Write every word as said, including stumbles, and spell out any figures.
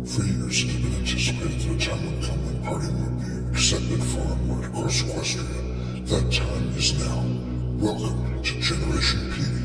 For years, it had been anticipated that a time would come when partying would be accepted far and wide across Equestria. That time is now. Welcome to Generation P.